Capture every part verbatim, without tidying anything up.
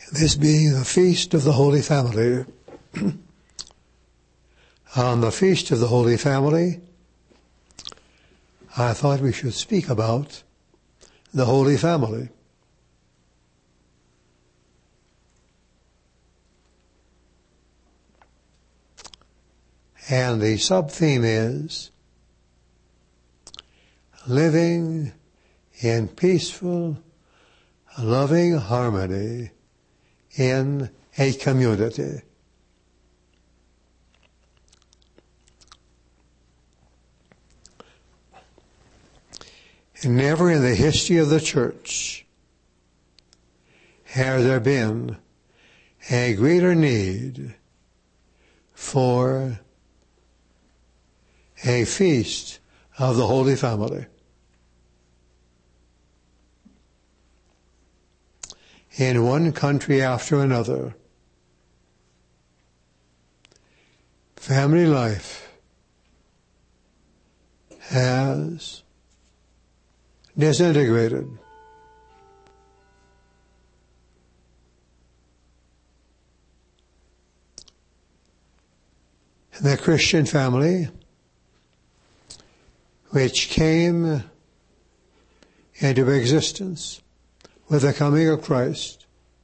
This being the Feast of the Holy Family. On the Feast of the Holy Family, I thought we should speak about the Holy Family. And the sub-theme is living in peaceful, loving harmony in a community. Never in the history of the church has there been a greater need for a feast of the Holy Family. In one country after another, family life has disintegrated. The Christian family, which came into existence with the coming of Christ,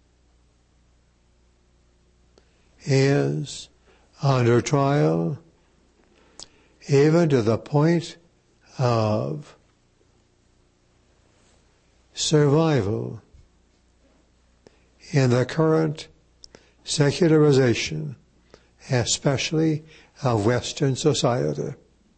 is under trial even to the point of survival in the current secularization, especially of Western society.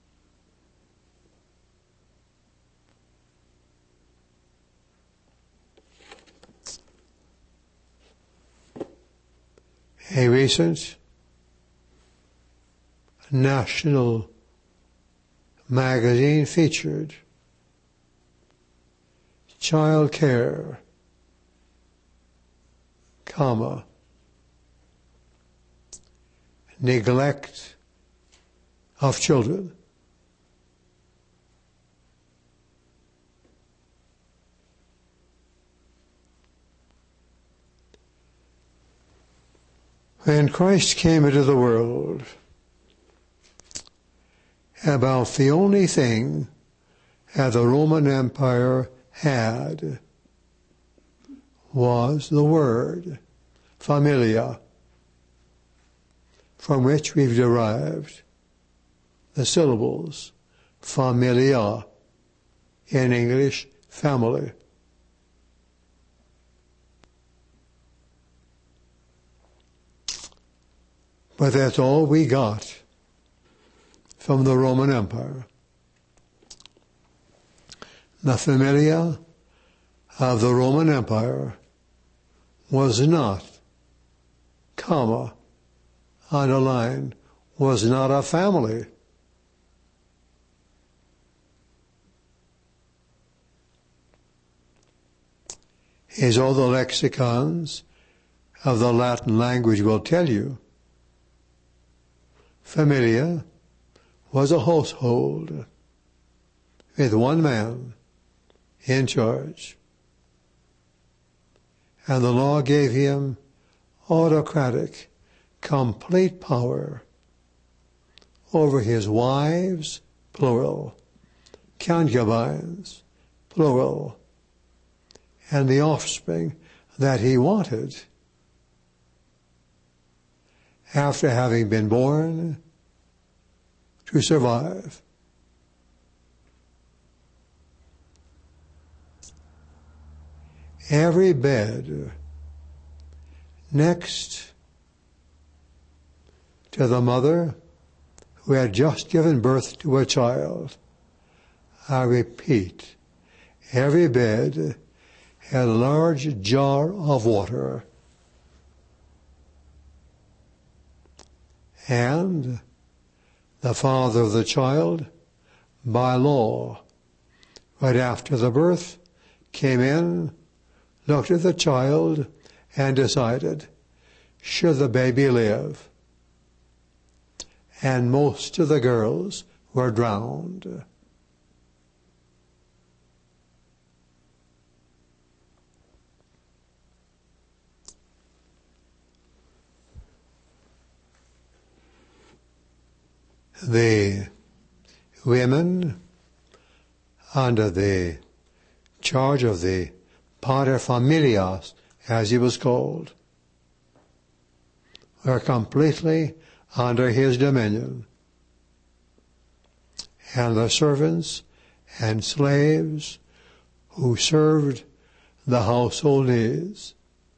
A recent national magazine featured child care, comma, neglect of children. When Christ came into the world, about the only thing that the Roman Empire had was the word familia, from which we've derived the syllables familia, in English, family. But that's all we got from the Roman Empire. The familia of the Roman Empire was not, comma, underlined, was not a family. As all the lexicons of the Latin language will tell you, familia was a household with one man in charge. And the law gave him autocratic, complete power over his wives, plural, concubines, plural, and the offspring that he wanted after having been born to survive. Every bed next to the mother who had just given birth to a child, I repeat, every bed had a large jar of water, and the father of the child, by law, right after the birth, came in, looked at the child, and decided, should the baby live? And most of the girls were drowned. the women under the charge of the paterfamilias, as he was called, were completely under his dominion. And the servants and slaves who served the household needs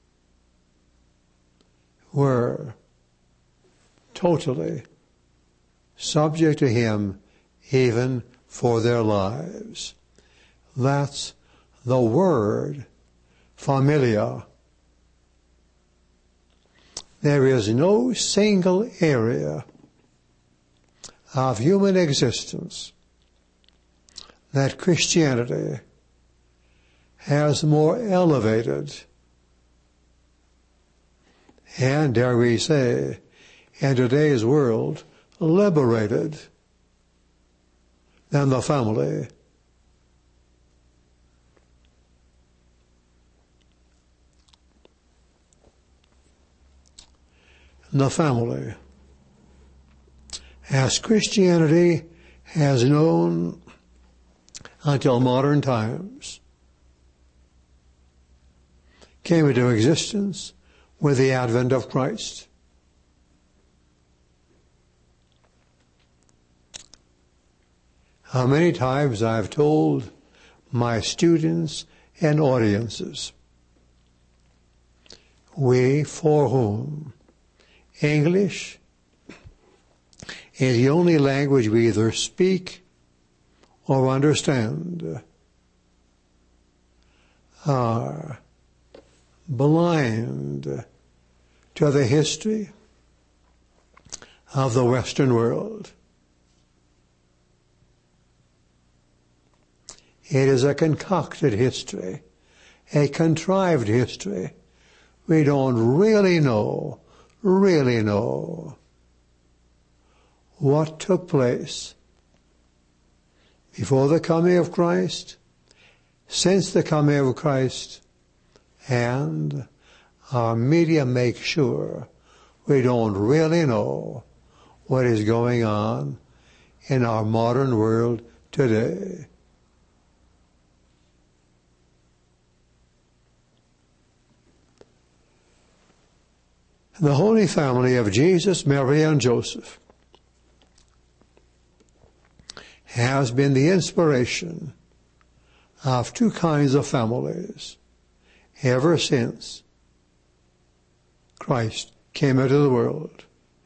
were totally subject to him, even for their lives. That's the word familia. There is no single area of human existence that Christianity has more elevated and, dare we say, in today's world, liberated than the family. The family, as Christianity has known until modern times, came into existence with the advent of Christ. How many times I've told my students and audiences, we for whom English is the only language we either speak or understand, are blind to the history of the Western world. It is a concocted history, a contrived history. We don't really know, really know what took place before the coming of Christ, since the coming of Christ, and our media make sure we don't really know what is going on in our modern world today. The Holy Family of Jesus, Mary, and Joseph has been the inspiration of two kinds of families ever since Christ came into the world.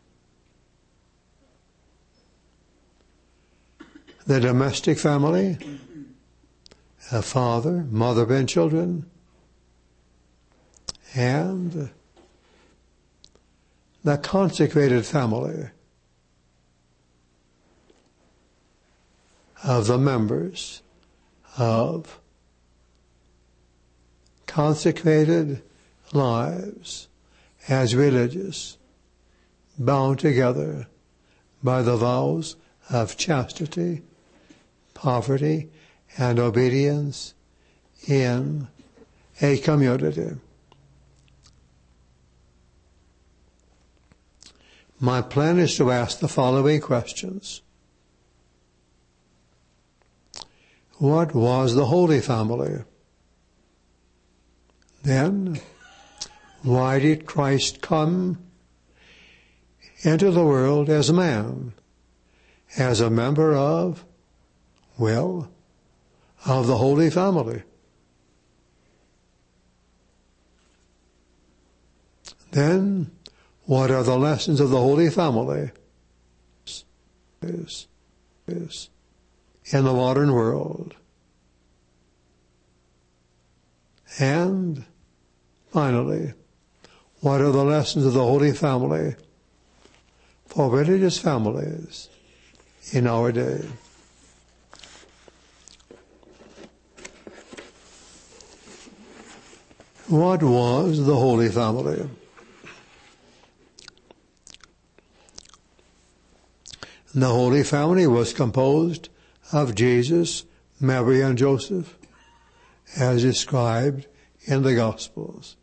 The domestic family, a father, mother, and children, and the consecrated family of the members of consecrated lives as religious, bound together by the vows of chastity, poverty, and obedience in a community. My plan is to ask the following questions. What was the Holy Family? Then, why did Christ come into the world as a man, as a member of, well, of the Holy Family? Then, what are the lessons of the Holy Family is, is in the modern world? And finally, what are the lessons of the Holy Family for religious families in our day? What was the Holy Family? The Holy Family was composed of Jesus, Mary, and Joseph, as described in the Gospels.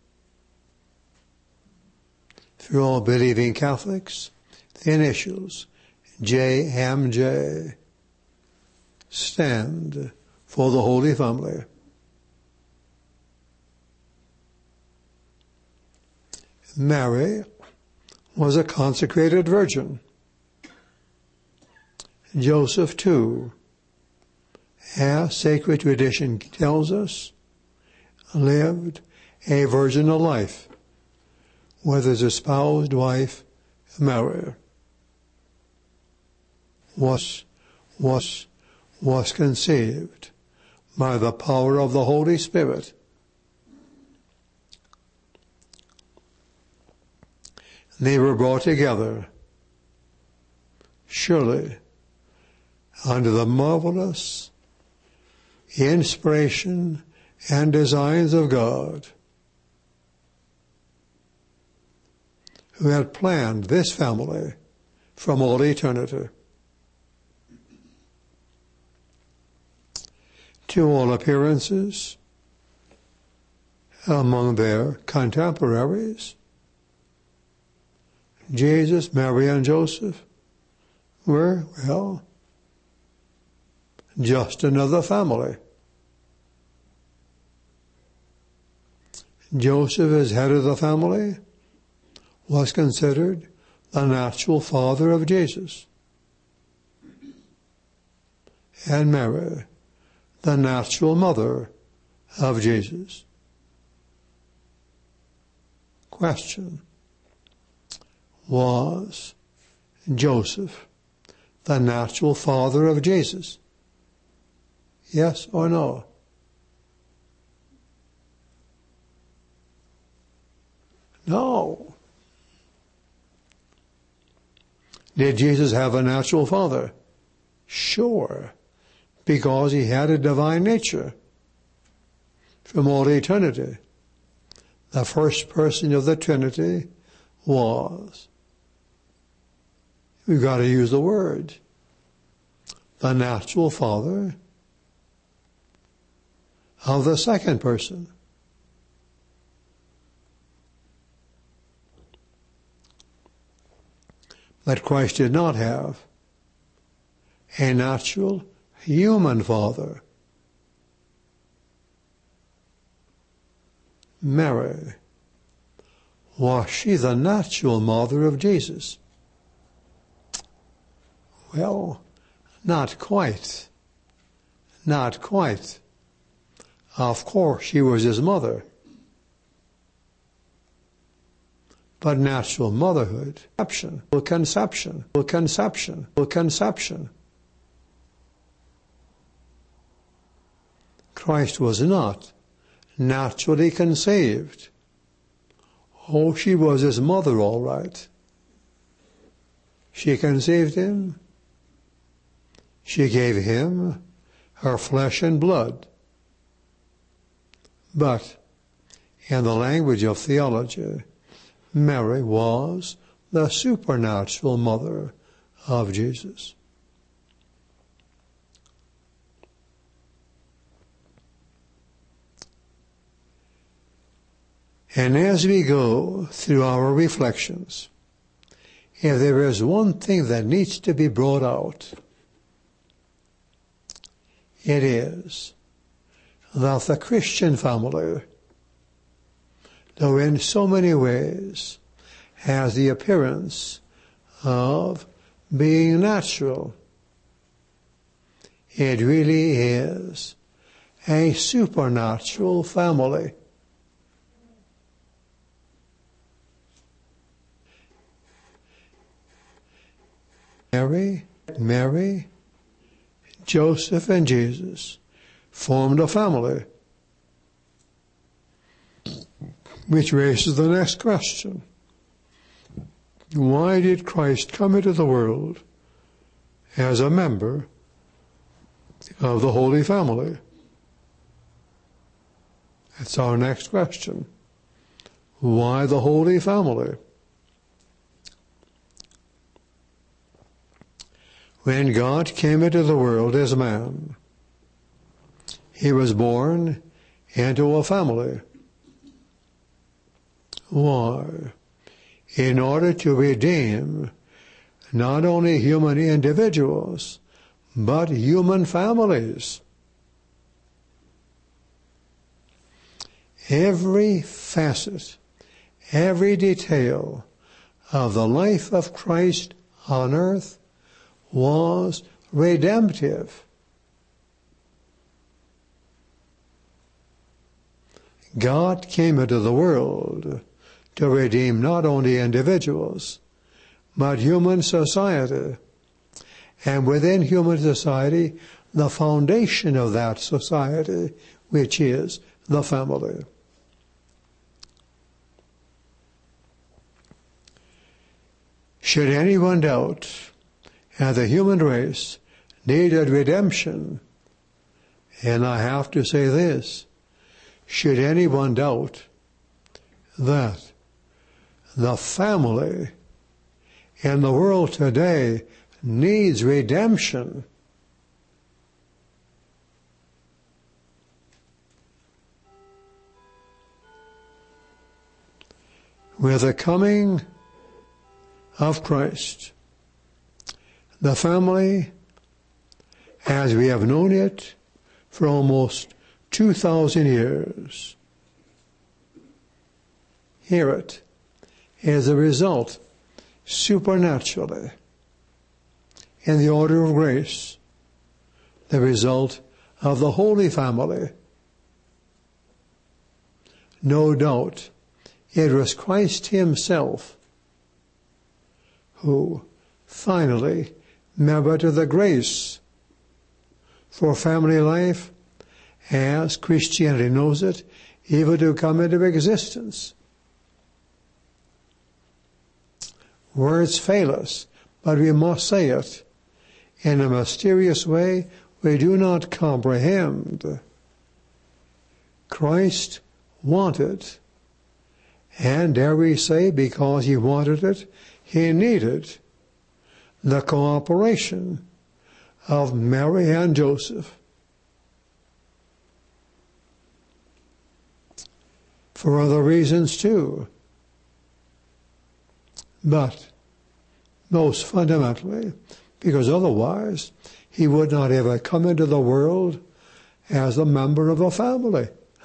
For all believing Catholics, the initials J M J stand for the Holy Family. Mary was a consecrated virgin. Joseph, too, as sacred tradition tells us, lived a virginal life with his espoused wife, Mary. Was, was, was conceived by the power of the Holy Spirit. They were brought together, surely, under the marvelous inspiration and designs of God, who had planned this family from all eternity. To all appearances, among their contemporaries, Jesus, Mary, and Joseph were, well, just another family. Joseph, as head of the family, was considered the natural father of Jesus, and Mary, the natural mother of Jesus. Question: was Joseph the natural father of Jesus? Yes or no? No. Did Jesus have a natural father? Sure, because he had a divine nature from all eternity. The first person of the Trinity was, we've got to use the word, the natural father of the second person. That Christ did not have a natural human father. Mary, was she the natural mother of Jesus? Well, not quite. Not quite. Of course, she was his mother. But natural motherhood, conception, conception, conception, conception. Christ was not naturally conceived. Oh, she was his mother, all right. She conceived him. She gave him her flesh and blood. But, in the language of theology, Mary was the supernatural mother of Jesus. And as we go through our reflections, if there is one thing that needs to be brought out, it is that the Christian family, though in so many ways has the appearance of being natural, it really is a supernatural family. Mary, Mary, Joseph, and Jesus formed a family, which raises the next question. Why did Christ come into the world as a member of the Holy Family? That's our next question. Why the Holy Family? When God came into the world as man, he was born into a family. Why? In order to redeem not only human individuals, but human families. Every facet, every detail of the life of Christ on earth was redemptive. God came into the world to redeem not only individuals, but human society. And within human society, the foundation of that society, which is the family. Should anyone doubt that the human race needed redemption, and I have to say this, should anyone doubt that the family in the world today needs redemption, with the coming of Christ, the family, as we have known it for almost two thousand years, hear it, is a result supernaturally, in the order of grace, the result of the Holy Family. No doubt it was Christ himself who finally merited the grace for family life as Christianity knows it, even to come into existence. Words fail us, but we must say it in a mysterious way we do not comprehend. Christ wanted, and dare we say, because he wanted it, he needed the cooperation of Mary and Joseph. For other reasons too. But most fundamentally, because otherwise he would not ever come into the world as a member of a family.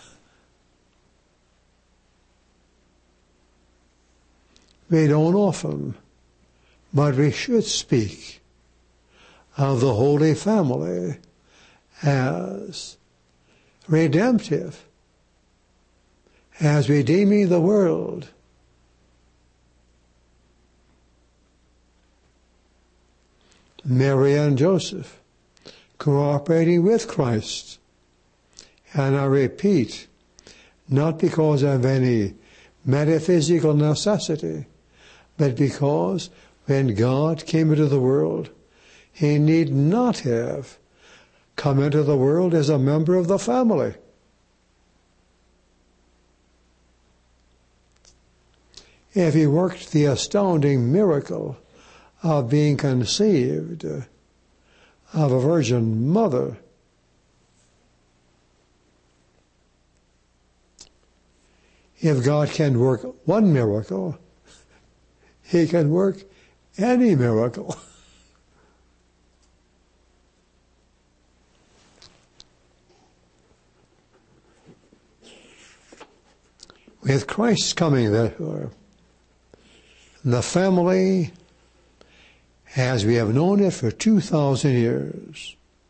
We don't often, but we should speak of the Holy Family as redemptive, as redeeming the world. Mary and Joseph cooperating with Christ. And I repeat, not because of any metaphysical necessity, but because when God came into the world, he need not have come into the world as a member of the family. If he worked the astounding miracle of being conceived of a virgin mother, if God can work one miracle, he can work any miracle. With Christ's coming, therefore, the family, as we have known it for two thousand years,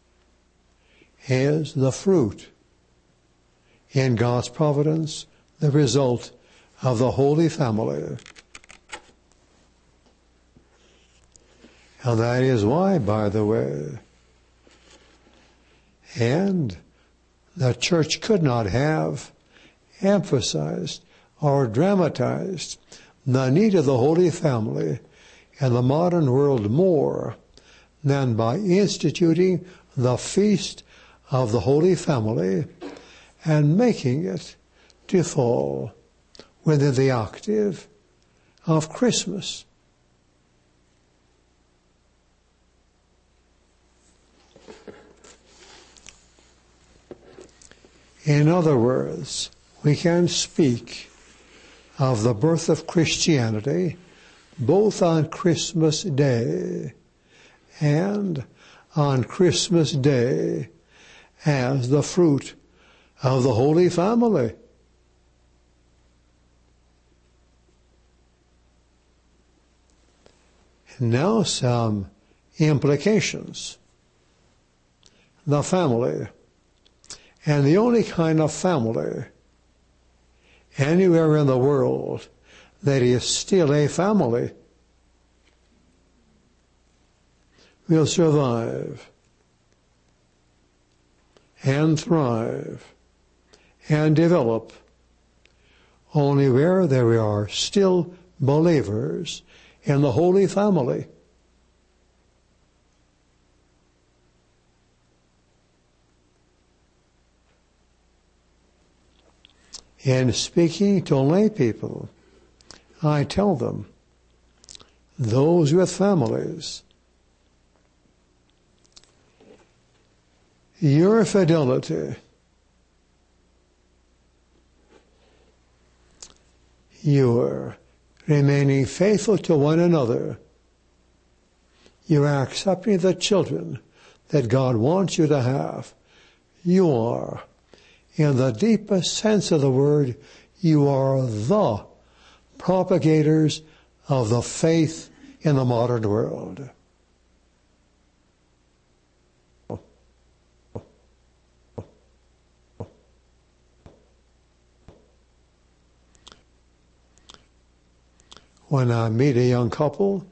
is the fruit, in God's providence, the result of the Holy Family. And that is why, by the way, and the church could not have emphasized or dramatized the need of the Holy Family in the modern world more than by instituting the Feast of the Holy Family and making it to fall within the octave of Christmas. In other words, we can speak of the birth of Christianity both on Christmas Day and on Christmas Day as the fruit of the Holy Family. Now some implications. The family, and the only kind of family anywhere in the world that is still a family, will survive and thrive and develop only where there are still believers in the Holy Family. In speaking to lay people, I tell them, those with families, your fidelity, your remaining faithful to one another, you are accepting the children that God wants you to have. You are, in the deepest sense of the word, you are the propagators of the faith in the modern world. When I meet a young couple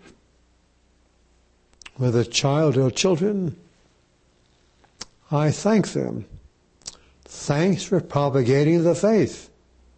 with a child or children, I thank them. Thanks for propagating the faith.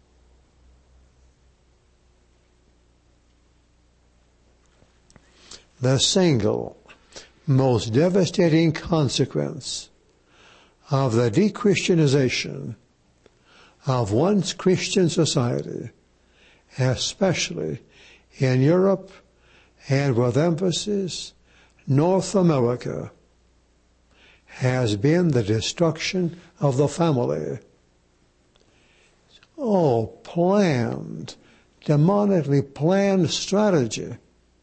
The single most devastating consequence of the de-Christianization of once Christian society, especially in Europe and with emphasis North America, has been the destruction of the family. Oh, planned, demonically planned strategy.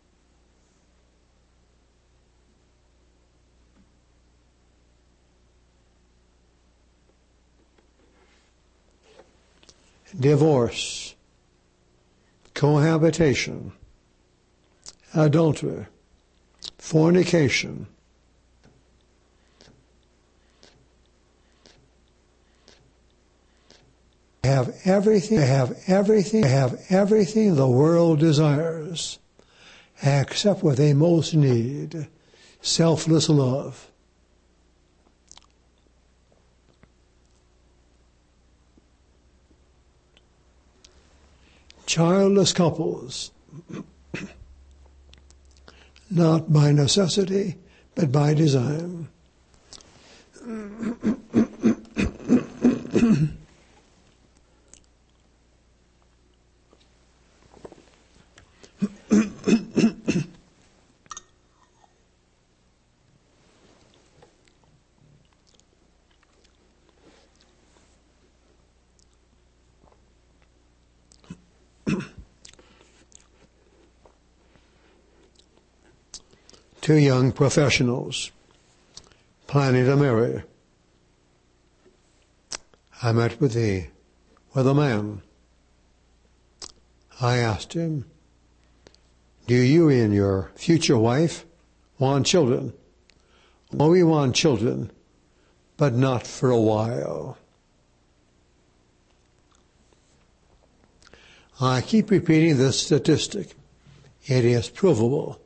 Divorce, cohabitation, adultery, fornication, have everything, have everything, have everything the world desires, except what they most need, selfless love. Childless couples, not by necessity, but by design. Two young professionals planning to marry. I met with the with a man. I asked him, do you and your future wife want children? Oh, we want children, but not for a while. I keep repeating this statistic. It is provable.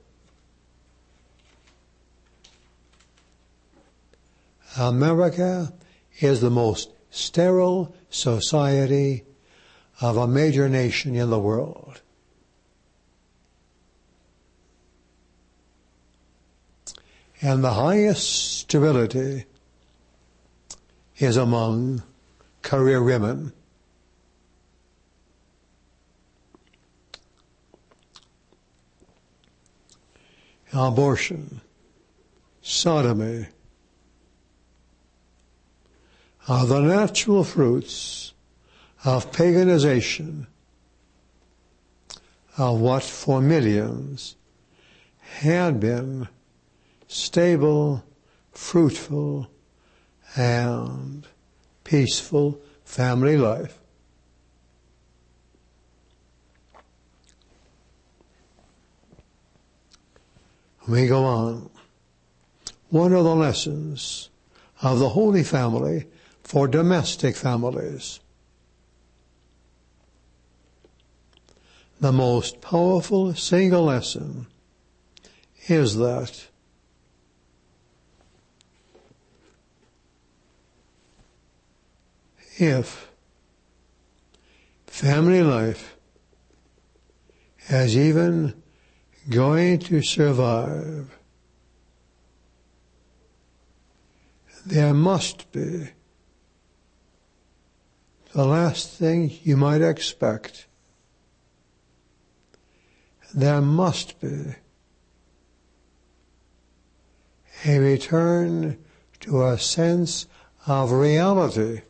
America is the most sterile society of a major nation in the world. And the highest sterility is among career women. Abortion, sodomy, are the natural fruits of paganization of what for millions had been stable, fruitful, and peaceful family life. We go on. One of the lessons of the Holy Family for domestic families. The most powerful single lesson is that if family life is even going to survive, there must be the last thing you might expect. There must be a return to a sense of reality.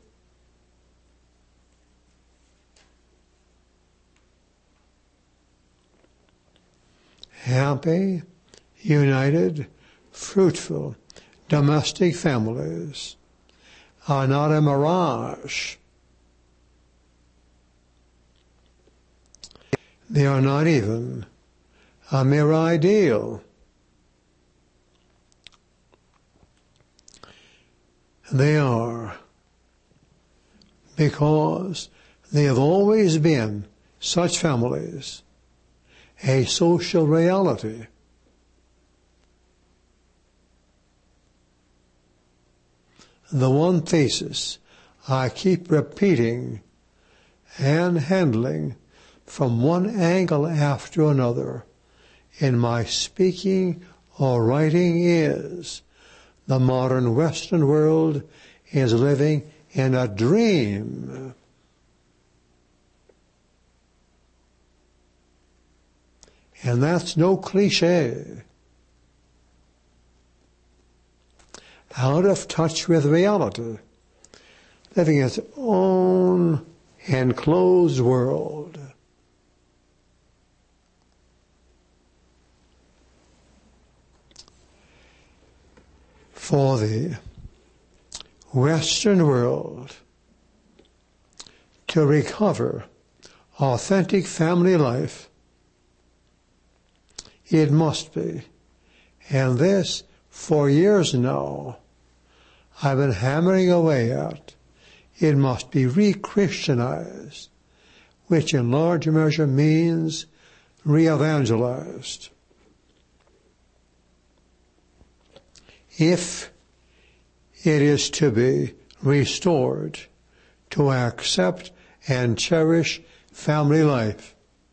Happy, united, fruitful, domestic families are not a mirage. They are not even a mere ideal. They are because they have always been, such families, a social reality. The one thesis I keep repeating and handling from one angle after another in my speaking or writing is the modern Western world is living in a dream. And that's no cliche. Out of touch with reality, living in its own enclosed world. For the Western world to recover authentic family life, it must be, and this for years now I've been hammering away at, it must be re-Christianized, which in large measure means re-evangelized. If it is to be restored to accept and cherish family life,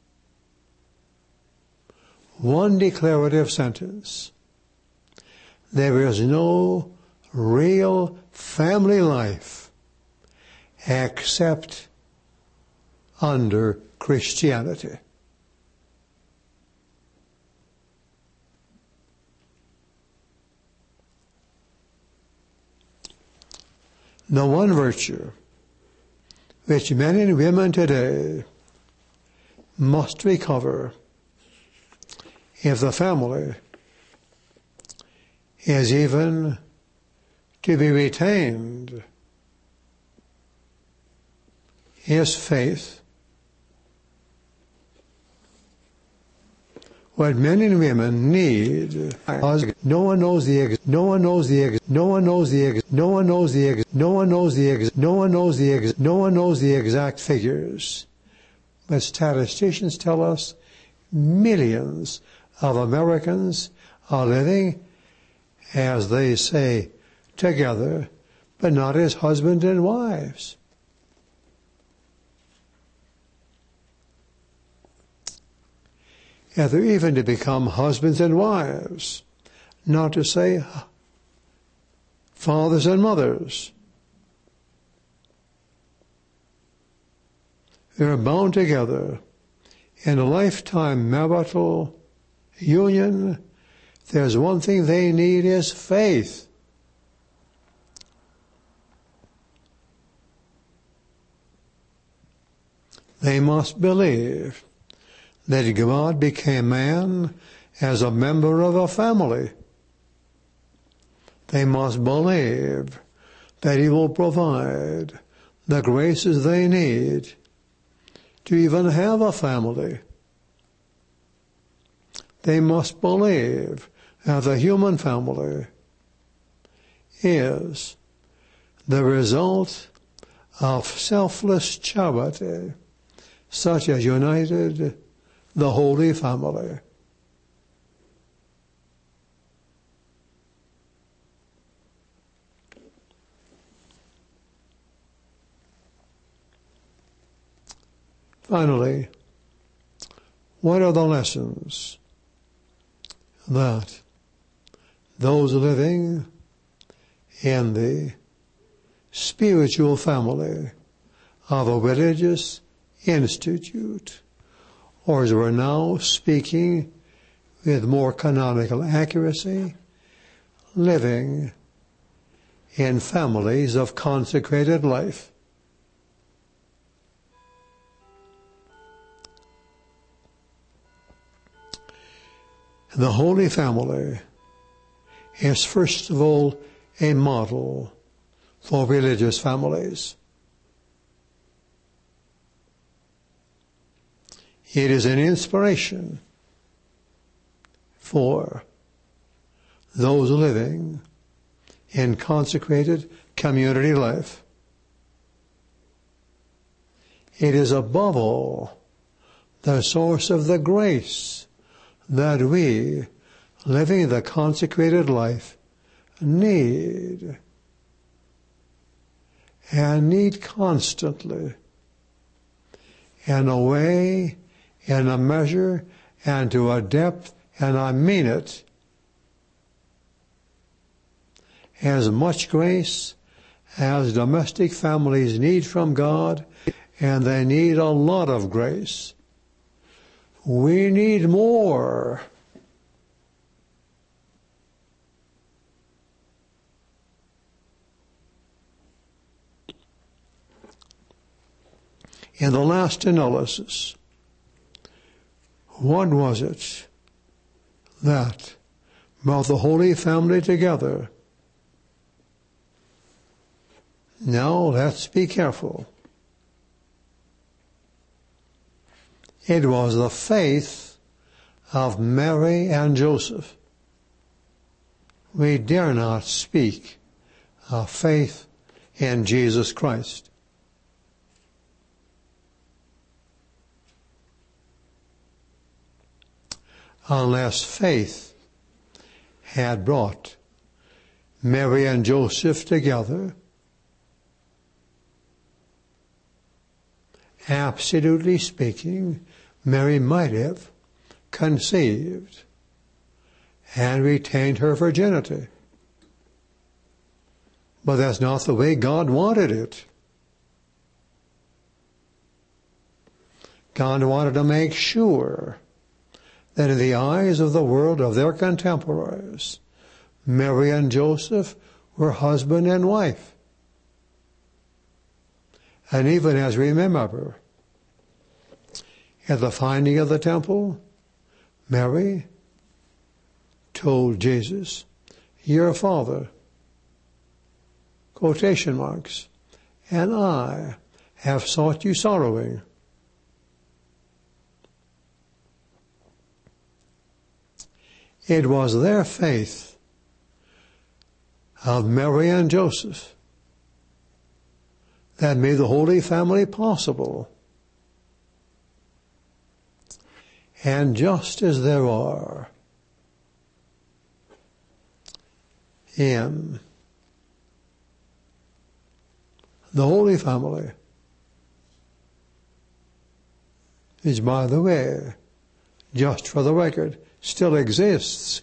one declarative sentence: there is no real family life except under Christianity. The one virtue which men and women today must recover if the family is even to be retained is faith. What men and women need, no one knows the ex, no one knows the ex, no one knows the ex, no one knows the ex, no one knows the ex, no one knows the ex, no one knows the exact figures, but statisticians tell us millions of Americans are living, as they say, together, but not as husband and wives. If they're even to become husbands and wives, not to say fathers and mothers. They're bound together in a lifetime marital union. There's one thing they need is faith. They must believe that God became man as a member of a family. They must believe that He will provide the graces they need to even have a family. They must believe that the human family is the result of selfless charity, such as united the Holy Family. Finally, what are the lessons that those living in the spiritual family of a religious institute, or as we're now speaking with more canonical accuracy, living in families of consecrated life? The Holy Family is first of all a model for religious families. It is an inspiration for those living in consecrated community life. It is above all the source of the grace that we, living the consecrated life, need, and need constantly, in a way, in a measure, and to a depth, and I mean it, as much grace as domestic families need from God, and they need a lot of grace. We need more. In the last analysis, what was it that brought the Holy Family together? Now, let's be careful. It was the faith of Mary and Joseph. We dare not speak of faith in Jesus Christ. Unless faith had brought Mary and Joseph together, absolutely speaking, Mary might have conceived and retained her virginity. But that's not the way God wanted it. God wanted to make sure that in the eyes of the world, of their contemporaries, Mary and Joseph were husband and wife. And even as we remember, at the finding of the temple, Mary told Jesus, "Your father," quotation marks, "and I have sought you sorrowing." It was their faith of Mary and Joseph that made the Holy Family possible. And just as there are in the Holy Family, which, by the way, just for the record, still exists,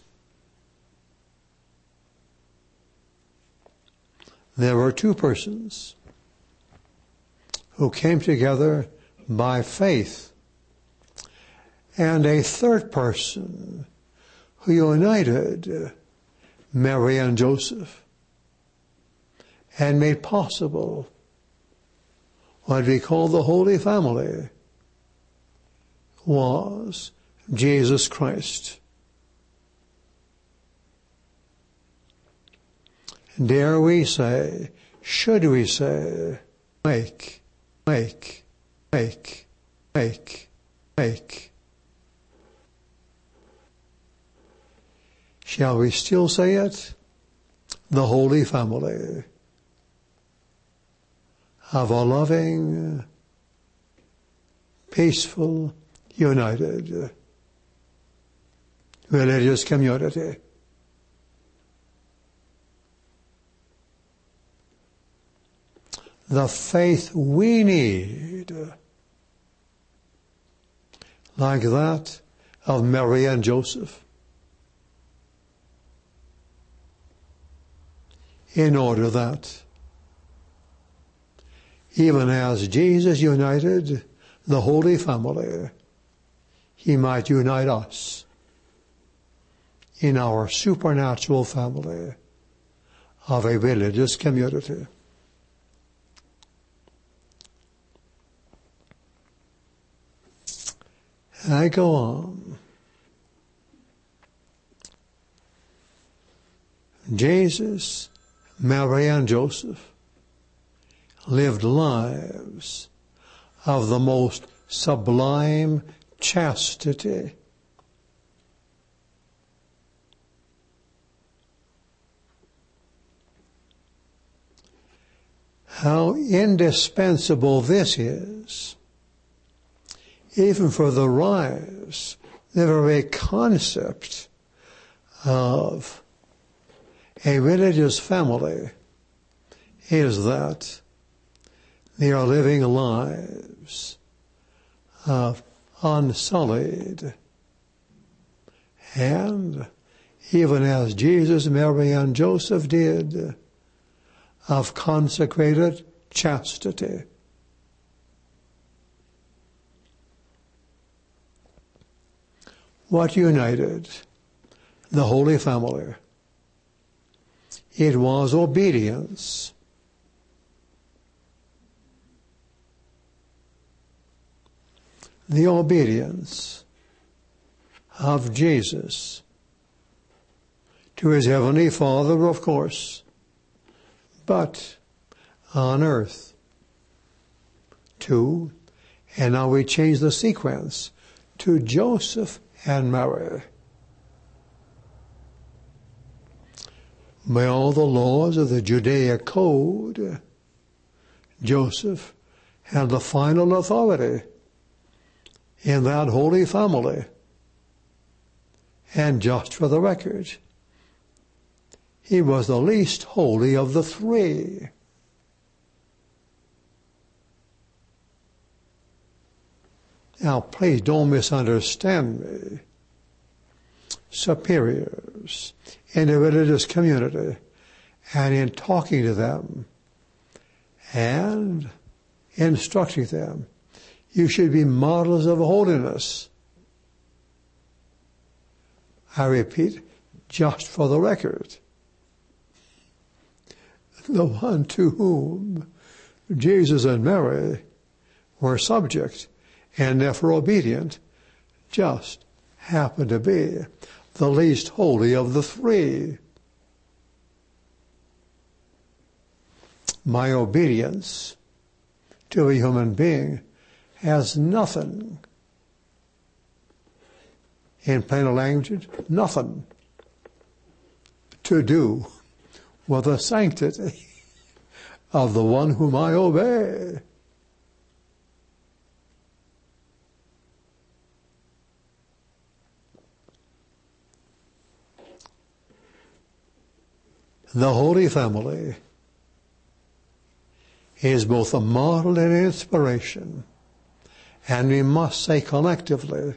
there were two persons who came together by faith, and a third person who united Mary and Joseph and made possible what we call the Holy Family, was Jesus Christ. Dare we say, should we say, make, make, make, make, make. Shall we still say it? The Holy Family of a loving, peaceful, united, religious community. The faith we need, like that of Mary and Joseph, in order that, even as Jesus united the Holy Family, He might unite us in our supernatural family of a religious community. I go on. Jesus, Mary, and Joseph lived lives of the most sublime chastity. How indispensable this is, even for the rise, the very concept of a religious family is that they are living lives of unsullied, and even as Jesus, Mary, and Joseph did, of consecrated chastity. What united the Holy Family? It was obedience. The obedience of Jesus to His Heavenly Father, of course, but on earth to, and now we change the sequence, to Joseph and Mary. By all the laws of the Judaic code, Joseph had the final authority in that Holy Family. And just for the record, he was the least holy of the three. Now, please don't misunderstand me. Superiors in the religious community, and in talking to them and instructing them, you should be models of holiness. I repeat, just for the record, the one to whom Jesus and Mary were subject and therefore obedient just happened to be the least holy of the three. My obedience to a human being has nothing, in plain language, nothing to do with the sanctity of the one whom I obey. The Holy Family is both a model and an inspiration, and we must say collectively,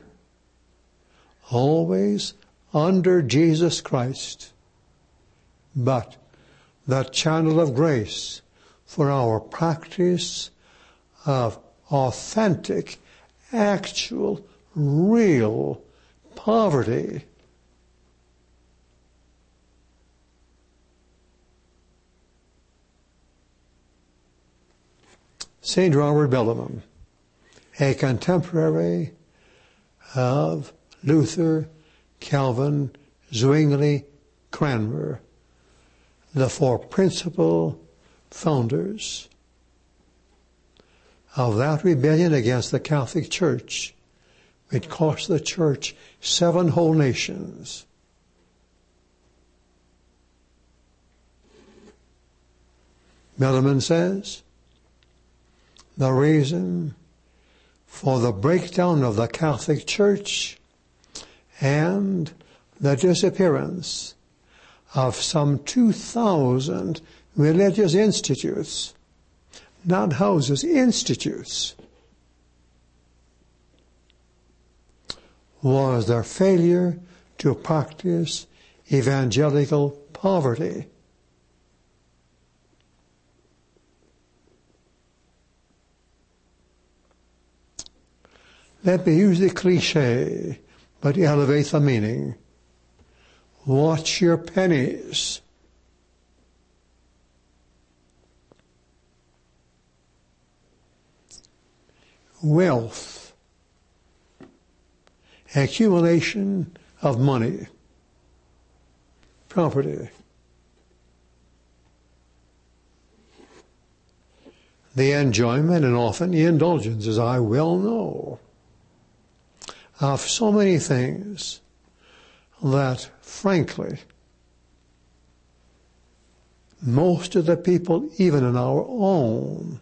always under Jesus Christ, but the channel of grace for our practice of authentic, actual, real poverty. Saint Robert Bellarmine, a contemporary of Luther, Calvin, Zwingli, Cranmer, the four principal founders of that rebellion against the Catholic Church, which cost the Church seven whole nations. Milliman says, the reason for the breakdown of the Catholic Church and the disappearance of some two thousand religious institutes, not houses, institutes, was their failure to practice evangelical poverty. Let me use the cliche, but elevate the meaning. Watch your pennies. Wealth, accumulation of money, property, the enjoyment and often the indulgence, as I well know, of so many things that, frankly, most of the people, even in our own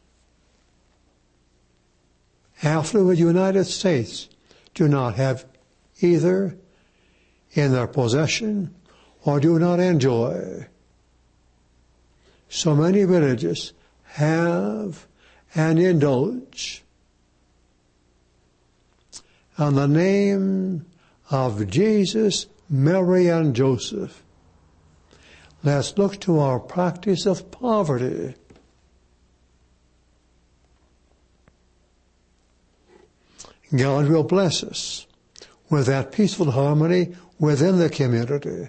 affluent United States, do not have either in their possession or do not enjoy. So many religious have and indulge on the name of Jesus, Mary, and Joseph. Let's look to our practice of poverty. God will bless us with that peaceful harmony within the community.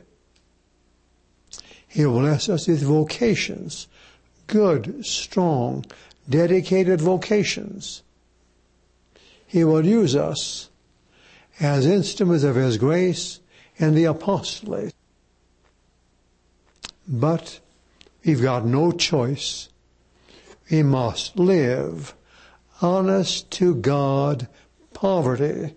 He will bless us with vocations, good, strong, dedicated vocations. He will use us as instruments of His grace in the apostolate. But we've got no choice. We must live honest to God poverty.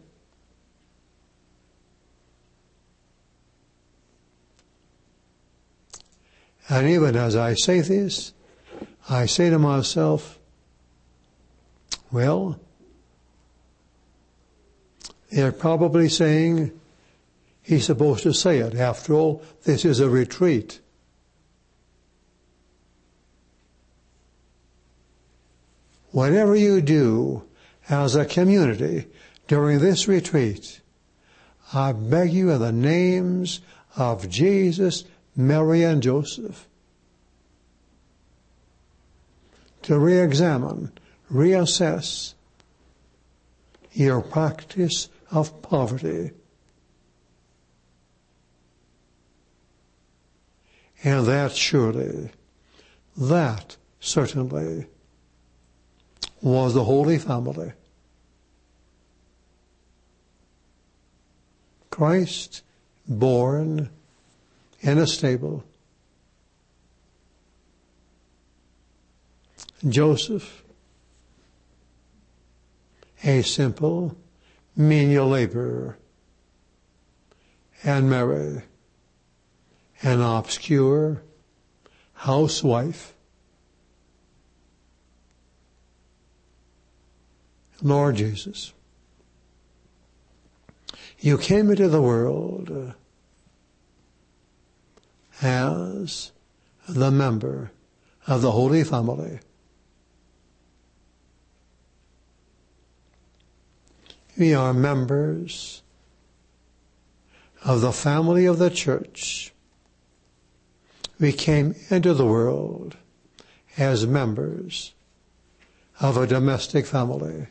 And even as I say this, I say to myself, well, they're probably saying he's supposed to say it. After all, this is a retreat. Whatever you do as a community during this retreat, I beg you in the names of Jesus, Mary, and Joseph to re-examine, reassess your practice of poverty. And that surely, that certainly was the Holy Family. Christ born in a stable. Joseph, a simple, menial laborer. And Mary, an obscure housewife. Lord Jesus, you came into the world as the member of the Holy Family. We are members of the family of the church. We came into the world as members of a domestic family.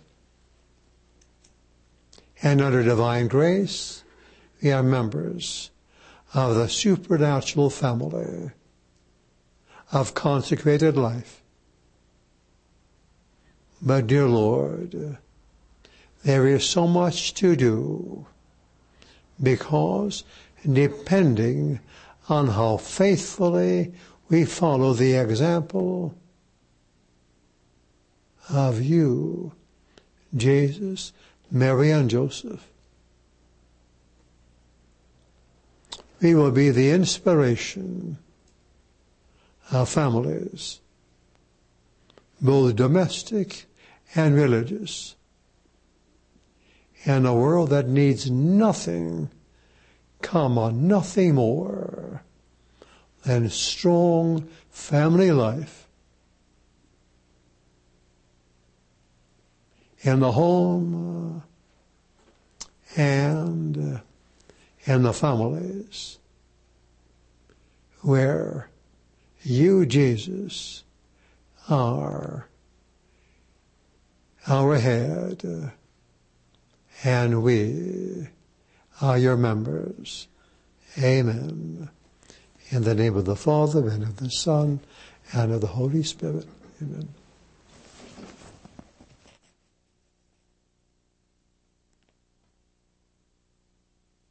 And under divine grace, we are members of the supernatural family of consecrated life. But dear Lord, There is so much to do, because depending on how faithfully we follow the example of you, Jesus, Mary, and Joseph, we will be the inspiration of families, both domestic and religious, in a world that needs nothing, comma, nothing more than strong family life in the home and in the families where you, Jesus, are our head, and we are your members. Amen. In the name of the Father, and of the Son, and of the Holy Spirit. Amen.